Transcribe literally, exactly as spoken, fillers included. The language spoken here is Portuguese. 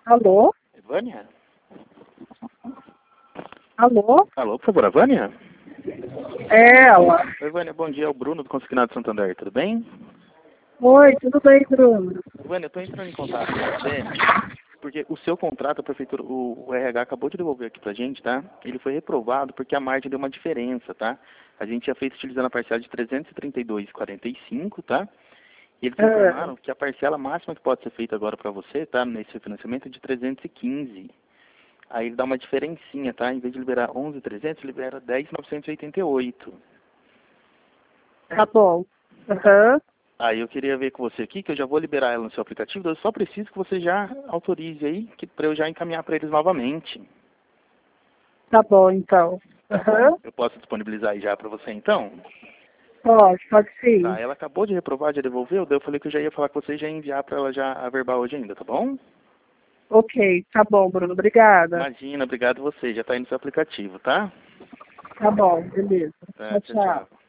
Alô? Vânia? Alô? Alô, por favor, a Vânia? É ela. Oi, Vânia, bom dia, é o Bruno do Consignado Santander, tudo bem? Oi, tudo bem, Bruno? Vânia, eu estou entrando em contato com você, porque o seu contrato, a prefeitura, o, o R H acabou de devolver aqui pra gente, tá? Ele foi reprovado porque a margem deu uma diferença, tá? A gente tinha feito utilizando a parcela de trezentos e trinta e dois vírgula quarenta e cinco, tá? E eles Ah, informaram que a parcela máxima que pode ser feita agora para você, tá? Nesse financiamento é de trezentos e quinze. Aí ele dá uma diferencinha, tá? Em vez de liberar onze mil e trezentos, libera dez mil novecentos e oitenta e oito. tá bom. Aham. Aí eu queria ver com você aqui, que eu já vou liberar ela no seu aplicativo, eu só preciso que você já autorize aí, que para eu já encaminhar para eles novamente. Tá bom, então. Tá Aham. bom? Eu posso disponibilizar aí já para você então? Pode, pode Tá, sim. ela acabou de reprovar, já devolveu, daí eu falei que eu já ia falar com você e já ia enviar para ela já a verbal hoje ainda, tá bom? Ok, tá bom, Bruno. Obrigada. Imagina, obrigado você, já tá aí no seu aplicativo, tá? Tá bom, beleza. Tá, Tchau, tchau, tchau. tchau.